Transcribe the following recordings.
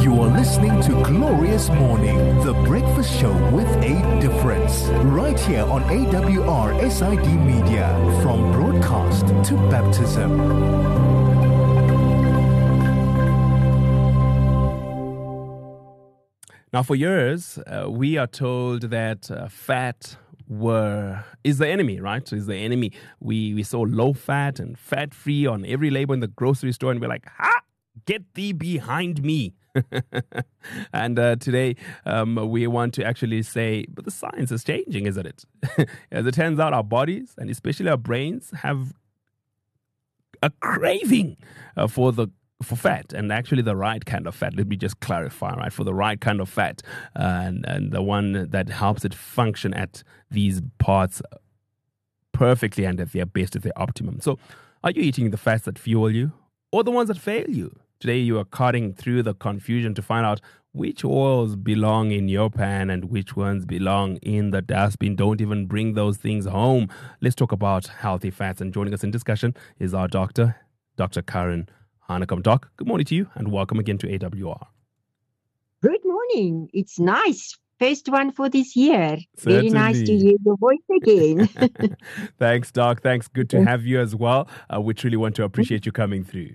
You are listening to Glorious Morning, the breakfast show with a difference. Right here on AWR SID Media, from broadcast to baptism. Now, for years, we are told that fat is the enemy, right? Is the enemy. We saw low fat and fat free on every label in the grocery store, and we're like, get thee behind me. And today we want to actually say, but the science is changing, isn't it? As it turns out, our bodies, and especially our brains, have a craving for fat, and actually the right kind of fat. Let me just clarify, right? For the right kind of fat, and the one that helps it function at these parts perfectly and at their best, at their optimum. So, are you eating the fats that fuel you, or the ones that fail you? Today, you are cutting through the confusion to find out which oils belong in your pan and which ones belong in the dustbin. Don't even bring those things home. Let's talk about healthy fats. And joining us in discussion is our doctor, Dr. Karen Hanekom. Doc, good morning to you and welcome again to AWR. Good morning. It's nice. First one for this year. Certainly. Very nice to hear your voice again. Thanks, Doc. Thanks. Good to have you as well. We truly want to appreciate you coming through.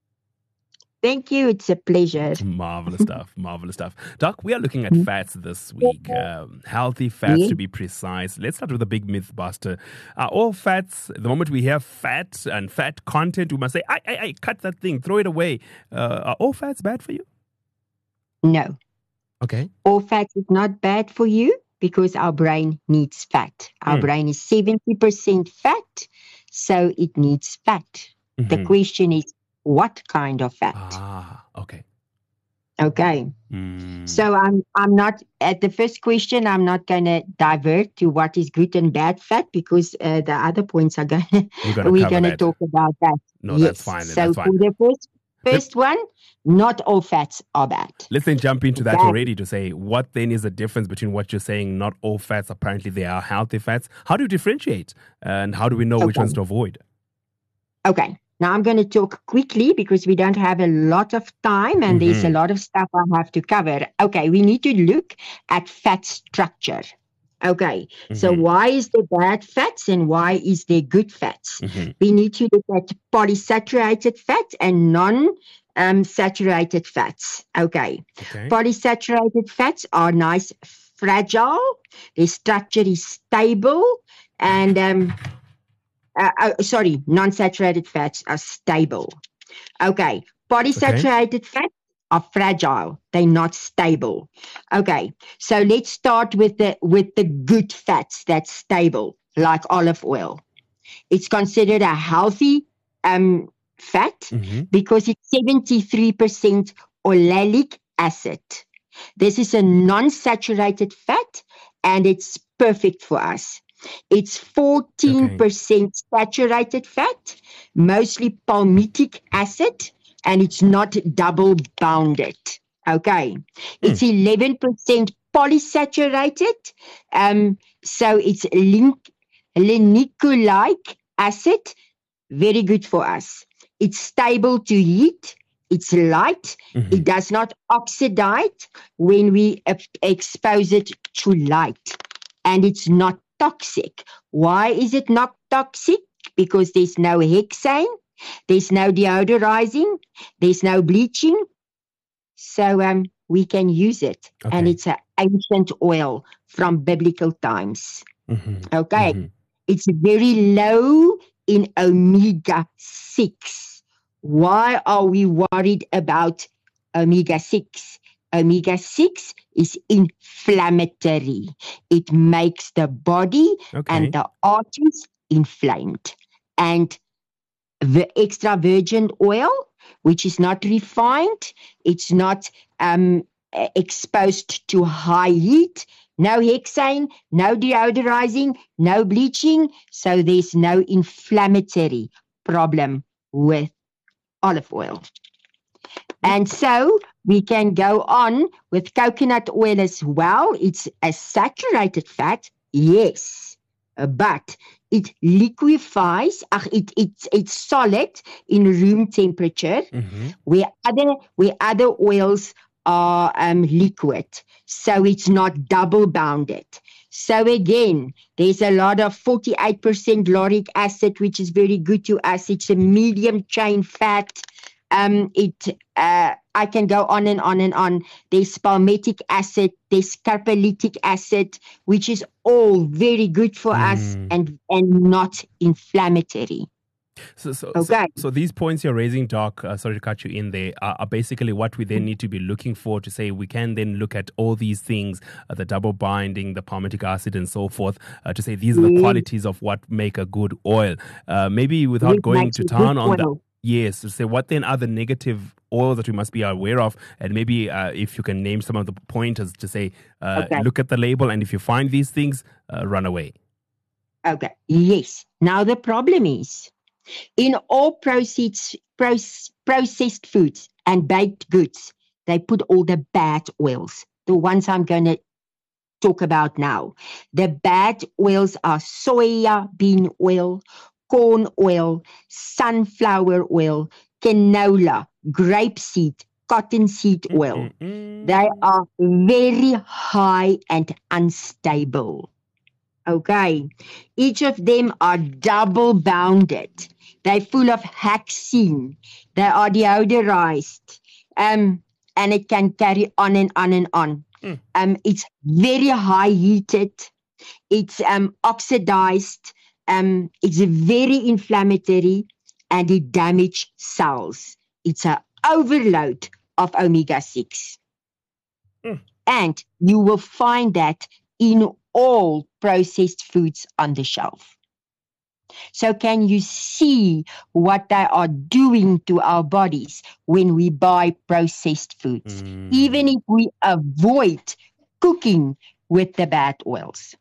Thank you. It's a pleasure. Marvelous stuff. Marvelous stuff. Doc, we are looking at fats this week. Healthy fats, to be precise. Let's start with a big myth buster. Are all fats, the moment we hear fat and fat content, we must say, I cut that thing, throw it away. Are all fats bad for you? No. Okay. All fat is not bad for you because our brain needs fat. Our brain is 70% fat, so it needs fat. Mm-hmm. The question is, what kind of fat? Okay. Okay. So I'm not at the first question. I'm not going to divert to what is good and bad fat because the other points are we're going to talk about that. No, yes. That's fine. So that's fine. For the first one, not all fats are bad. Let's then jump into that already to say what then is the difference between what you're saying. Not all fats. Apparently, they are healthy fats. How do you differentiate, and how do we know which ones to avoid? Okay. Now, I'm going to talk quickly because we don't have a lot of time and there's a lot of stuff I have to cover. Okay, we need to look at fat structure. Okay, so why is there bad fats and why is there good fats? We need to look at polysaturated fat and non-saturated fats. Okay, polysaturated fats are nice, fragile, their structure is stable, and non-saturated fats are stable. Okay, polysaturated fats are fragile. They're not stable. Okay, so let's start with the good fats that's stable, like olive oil. It's considered a healthy fat because it's 73% oleic acid. This is a non-saturated fat, and it's perfect for us. It's 14% saturated fat, mostly palmitic acid, and it's not double bounded. Okay. It's 11% polysaturated, so it's linoleic acid, very good for us. It's stable to heat. It's light. It does not oxidize when we expose it to light. And it's not toxic. Why is it not toxic? Because there's no hexane, there's no deodorizing, there's no bleaching. So we can use it. And it's an ancient oil from biblical times. It's very low in omega-6. Why are we worried about omega-6? Omega-6 is inflammatory. It makes the body and the arteries inflamed. And the extra virgin oil, which is not refined, it's not exposed to high heat, no hexane, no deodorizing, no bleaching, so there's no inflammatory problem with olive oil. And so we can go on with coconut oil as well. It's a saturated fat, yes, but it liquefies. It's solid in room temperature, where other oils are liquid, so it's not double bounded. So again, there's a lot of 48% lauric acid, which is very good to us. It's a medium chain fat. I can go on and on and on. There's palmitic acid, there's carpelitic acid, which is all very good for us and not inflammatory. So these points you're raising, Doc, sorry to cut you in there, are basically what we then need to be looking for to say we can then look at all these things, the double binding, the palmitic acid and so forth, to say these are the qualities of what make a good oil. Maybe without going to town on that. Yes, to say what then are the negative oils that we must be aware of, and maybe if you can name some of the pointers to say, look at the label, and if you find these things, run away. Okay, yes. Now the problem is, in all processed foods and baked goods, they put all the bad oils, the ones I'm going to talk about now. The bad oils are soya bean oil, corn oil, sunflower oil, canola, grapeseed, cottonseed oil. They are very high and unstable. Okay, each of them are double bounded. They're full of hexene. They are deodorized. And it can carry on and on and on. It's very high heated. It's oxidized. It's very inflammatory, and it damages cells. It's an overload of omega-6. And you will find that in all processed foods on the shelf. So can you see what they are doing to our bodies when we buy processed foods, even if we avoid cooking with the bad oils?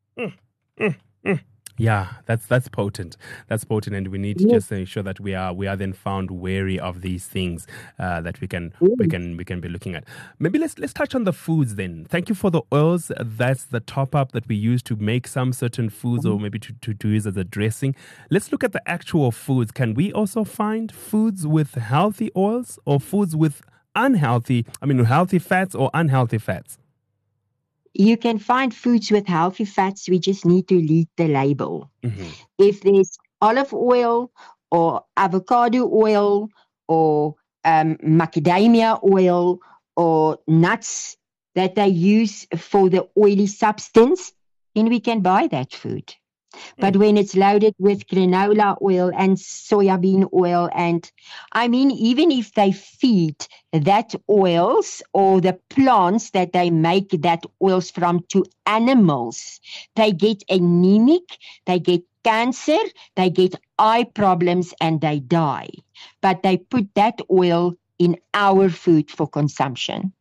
Yeah, that's potent. That's potent, and we need to just ensure that we are then found wary of these things that we can be looking at. Maybe let's touch on the foods then. Thank you for the oils. That's the top up that we use to make some certain foods, or maybe to use as a dressing. Let's look at the actual foods. Can we also find foods with healthy oils or foods with healthy fats or unhealthy fats? You can find foods with healthy fats. We just need to read the label. If there's olive oil or avocado oil or macadamia oil or nuts that they use for the oily substance, then we can buy that food. But when it's loaded with canola oil and soybean oil, and even if they feed that oils or the plants that they make that oils from to animals, they get anemic, they get cancer, they get eye problems, and they die. But they put that oil in our food for consumption.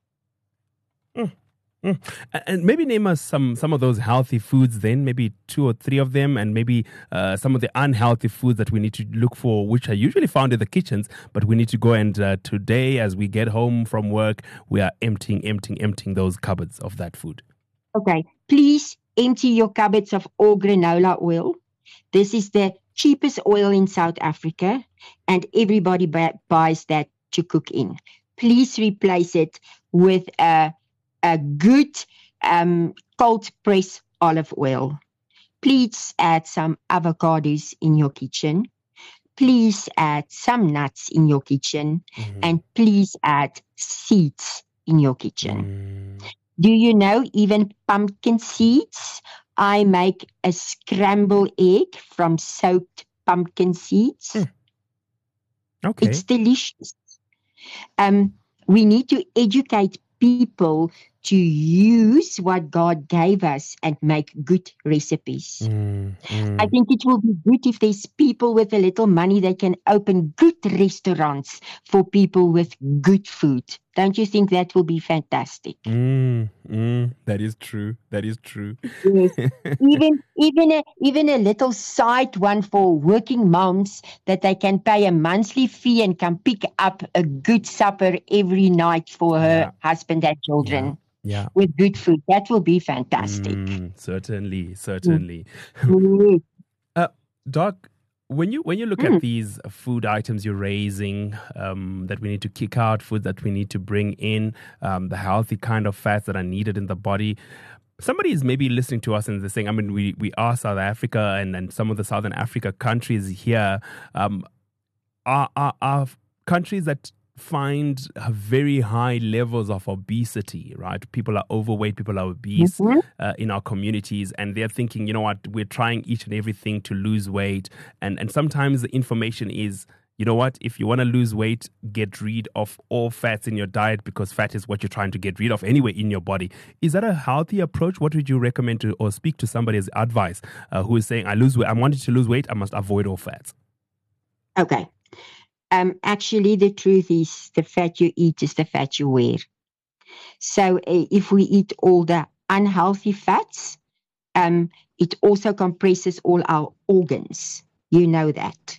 And maybe name us some of those healthy foods then, maybe 2 or 3 of them, and maybe some of the unhealthy foods that we need to look for, which are usually found in the kitchens, but we need to go and today as we get home from work, we are emptying those cupboards of that food. Okay, please empty your cupboards of all granola oil. This is the cheapest oil in South Africa, and everybody buys that to cook in. Please replace it with a good cold press olive oil. Please add some avocados in your kitchen. Please add some nuts in your kitchen. And please add seeds in your kitchen. Do you know even pumpkin seeds? I make a scrambled egg from soaked pumpkin seeds. Okay. It's delicious. We need to educate people to use what God gave us and make good recipes. I think it will be good if there's people with a little money that can open good restaurants for people with good food. Don't you think that will be fantastic? That is true. That is true. Yes. even a little side one for working moms that they can pay a monthly fee and can pick up a good supper every night for her husband and children. Yeah. With good food. That will be fantastic. Certainly. Doc, when you look at these food items you're raising, that we need to kick out, food that we need to bring in, the healthy kind of fats that are needed in the body, somebody is maybe listening to us and they're saying, I mean, we are South Africa and some of the Southern Africa countries here are countries that find very high levels of obesity, right? People are overweight, people are obese in our communities, and they're thinking, you know what, we're trying each and everything to lose weight. And sometimes the information is, you know what, if you want to lose weight, get rid of all fats in your diet because fat is what you're trying to get rid of anyway in your body. Is that a healthy approach? What would you recommend to or speak to somebody as advice who is saying, I'm wanting to lose weight, I must avoid all fats? Okay. Actually, the truth is the fat you eat is the fat you wear. So if we eat all the unhealthy fats, it also compresses all our organs. You know that.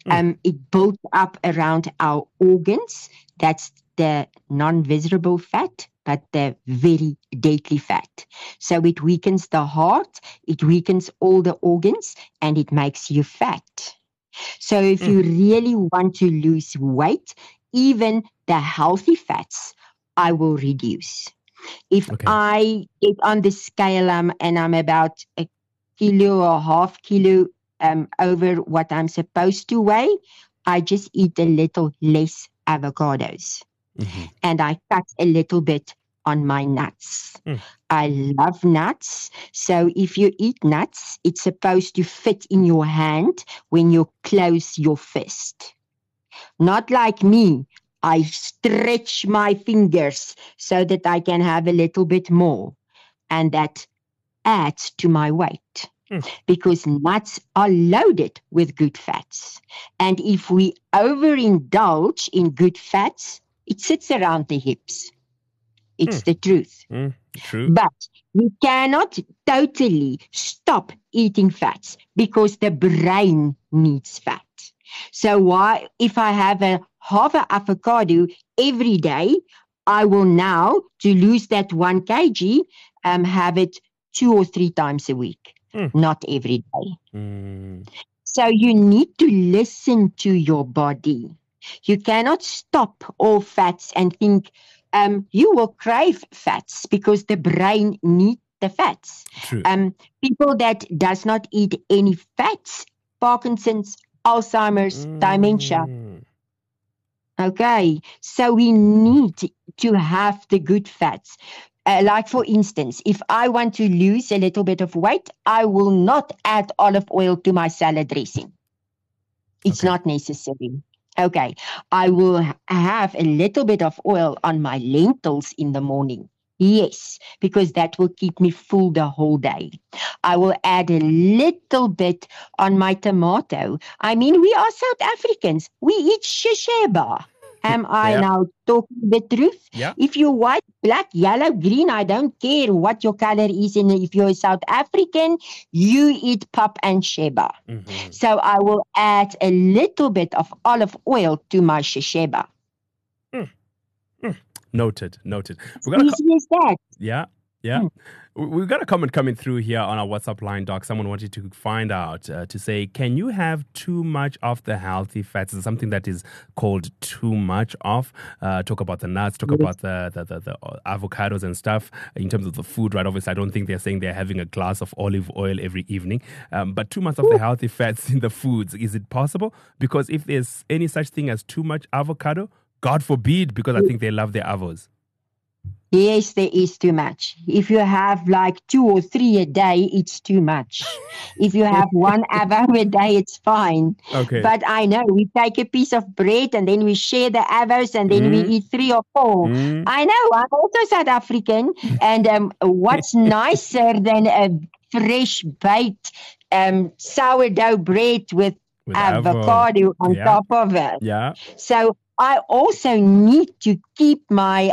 It builds up around our organs. That's the non-visible fat, but the very deadly fat. So it weakens the heart, it weakens all the organs, and it makes you fat. So if you really want to lose weight, even the healthy fats, I will reduce. If I get on the scale and I'm about 1 kilo or half kilo over what I'm supposed to weigh, I just eat a little less avocados. And I cut a little bit on my nuts. I love nuts. So if you eat nuts, it's supposed to fit in your hand when you close your fist. Not like me. I stretch my fingers so that I can have a little bit more. And that adds to my weight. Because nuts are loaded with good fats. And if we overindulge in good fats, it sits around the hips. It's the truth. True. But we cannot totally stop eating fats because the brain needs fat. So why, if I have a half an avocado every day, I will now, to lose that 1 kg, have it 2 or 3 times a week, not every day. So you need to listen to your body. You cannot stop all fats and think, you will crave fats because the brain needs the fats. True. People that does not eat any fats, Parkinson's, Alzheimer's, dementia. Okay, so we need to have the good fats. Like for instance, if I want to lose a little bit of weight, I will not add olive oil to my salad dressing. It's not necessary. Okay, I will have a little bit of oil on my lentils in the morning. Yes, because that will keep me full the whole day. I will add a little bit on my tomato. I mean, we are South Africans. We eat shisheba. Am I now talking the truth? Yeah. If you're white, black, yellow, green, I don't care what your color is. If you're a South African, you eat pap and sheba. So I will add a little bit of olive oil to my shisheba. Noted. We're Easy as that. Yeah. We've got a comment coming through here on our WhatsApp line, Doc. Someone wanted to find out, to say, can you have too much of the healthy fats? It's something that is called too much of. Talk about the nuts, talk about the avocados and stuff in terms of the food, right? Obviously, I don't think they're saying they're having a glass of olive oil every evening. But too much of the healthy fats in the foods, is it possible? Because if there's any such thing as too much avocado, God forbid, because I think they love their avos. Yes, there is too much. If you have like 2 or 3 a day, it's too much. If you have 1 avo a day, it's fine. Okay. But I know we take a piece of bread and then we share the avos and then we eat 3 or 4. I know, I'm also South African. And what's nicer than a fresh baked sourdough bread with avocado on top of it? Yeah. So I also need to keep my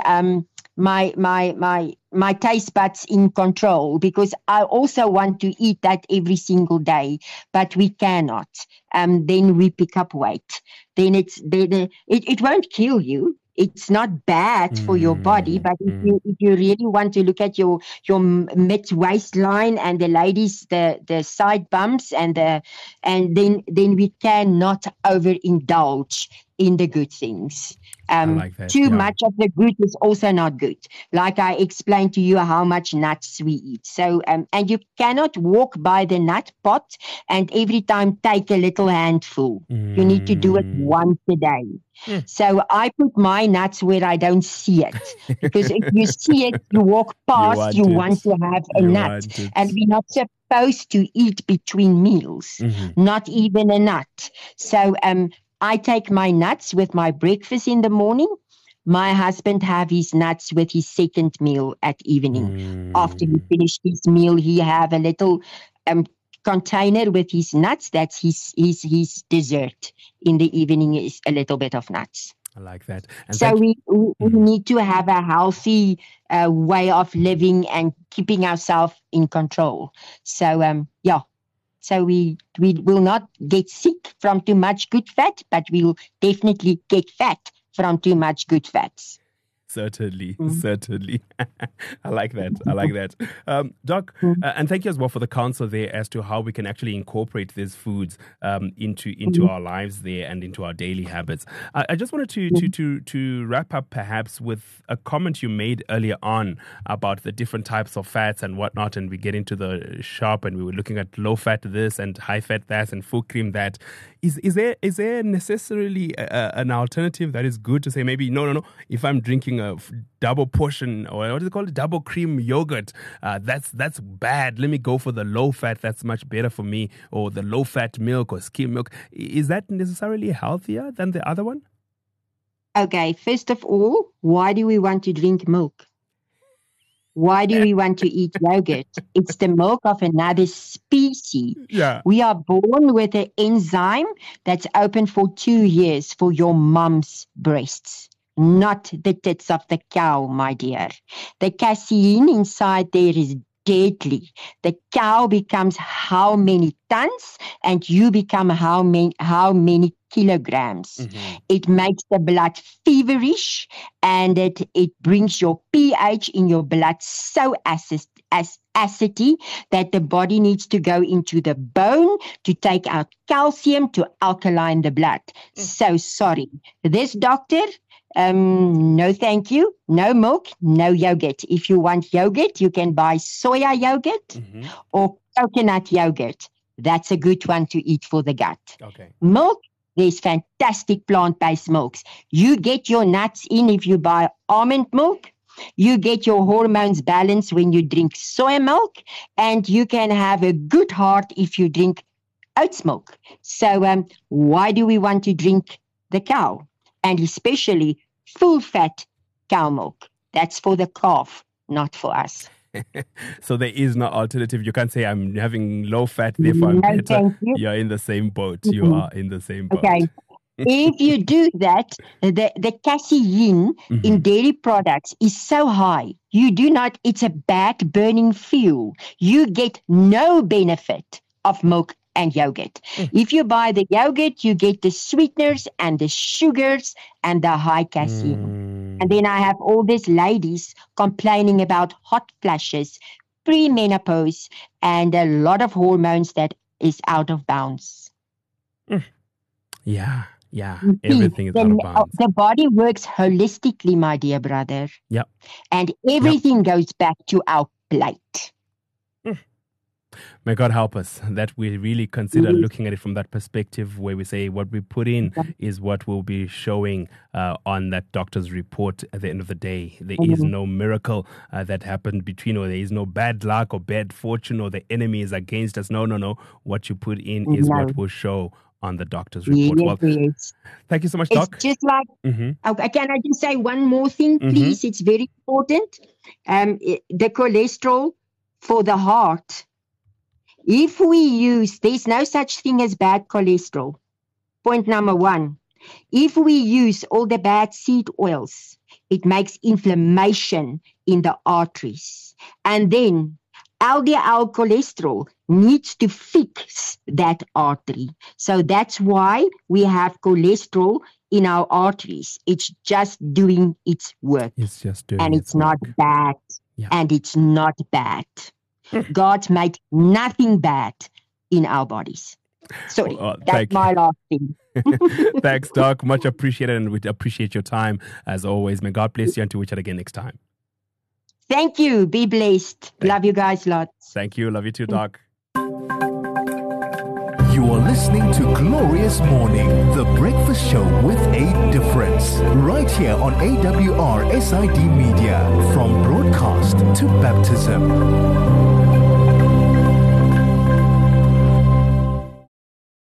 my taste buds in control because I also want to eat that every single day, but we cannot. Then we pick up weight. Then it won't kill you, It's not bad for your body, but if you really want to look at your mid waistline and the ladies, the side bumps and then we cannot overindulge in the good things. I like that, Too much of the good is also not good. Like I explained to you how much nuts we eat. So and you cannot walk by the nut pot and every time take a little handful. You need to do it once a day. So I put my nuts where I don't see it, because if you see it, you walk past, you want to have a nut, and we're not supposed to eat between meals, not even a nut. So I take my nuts with my breakfast in the morning. My husband have his nuts with his second meal at evening. After he finished his meal, he have a little container with his nuts. That's his dessert. In the evening is a little bit of nuts. I like that. And so we need to have a healthy way of living and keeping ourselves in control. So So we will not get sick from too much good fat, but we'll definitely get fat from too much good fats. Certainly. I like that. Doc, and thank you as well for the counsel there as to how we can actually incorporate these foods into our lives there and into our daily habits. I just wanted to wrap up perhaps with a comment you made earlier on about the different types of fats and whatnot, and we get into the shop and we were looking at low fat this and high fat that and full cream that. Is there necessarily an alternative that is good to say maybe no, if I'm drinking a double portion, or what is it called, double cream yogurt, that's bad, let me go for the low fat, that's much better for me, or the low fat milk or skim milk? Is that necessarily healthier than the other one? Okay, first of all, why do we want to drink milk? Why do we want to eat yogurt? It's the milk of another species. Yeah. We are born with an enzyme that's open for 2 years for your mom's breasts, not the tits of the cow, my dear. The casein inside there is deadly. The cow becomes how many tons and you become how many kilograms. It makes the blood feverish and it brings your pH in your blood so acidy that the body needs to go into the bone to take out calcium to alkaline the blood. So sorry. This doctor, no thank you. No milk, no yogurt. If you want yogurt, you can buy soya yogurt or coconut yogurt. That's a good one to eat for the gut. Okay. Milk, there's fantastic plant-based milks. You get your nuts in if you buy almond milk. You get your hormones balanced when you drink soy milk. And you can have a good heart if you drink oats milk. So why do we want to drink the cow? And especially full-fat cow milk. That's for the calf, not for us. So there is no alternative. You can't say I'm having low fat, therefore I'm better. Thank you. You're in the same boat. You are in the same boat. Okay. If you do that, the casein in dairy products is so high. It's a bad burning fuel. You get no benefit of milk and yogurt. If you buy the yogurt, you get the sweeteners and the sugars and the high casein. And then I have all these ladies complaining about hot flashes, premenopause, and a lot of hormones that is out of bounds. Yeah. Everything is out of bounds. The body works holistically, my dear brother. Yeah. And everything goes back to our plate. May God help us that we really consider looking at it from that perspective where we say what we put in is what will be showing on that doctor's report at the end of the day. There is no miracle that happened between, or there is no bad luck or bad fortune or the enemy is against us. No. What you put in is what will show on the doctor's report. Thank you so much, Doc. It's just like, okay, can I just say one more thing, please? It's very important. The cholesterol for the heart. If we use, there's no such thing as bad cholesterol. Point number 1. If we use all the bad seed oils, it makes inflammation in the arteries. And then LDL cholesterol needs to fix that artery. So that's why we have cholesterol in our arteries. It's just doing its work. It's just doing and its it's not work. bad. Yeah. And it's not bad. God made nothing bad in our bodies. Sorry, that's my last thing. Thanks, Doc. Much appreciated, and we appreciate your time as always. May God bless you until we chat again next time. Thank you. Be blessed. Love you guys lots. Thank you. Love you too, Doc. You are listening to Glorious Morning, the breakfast show with a difference. Right here on AWR SID Media, from broadcast to baptism.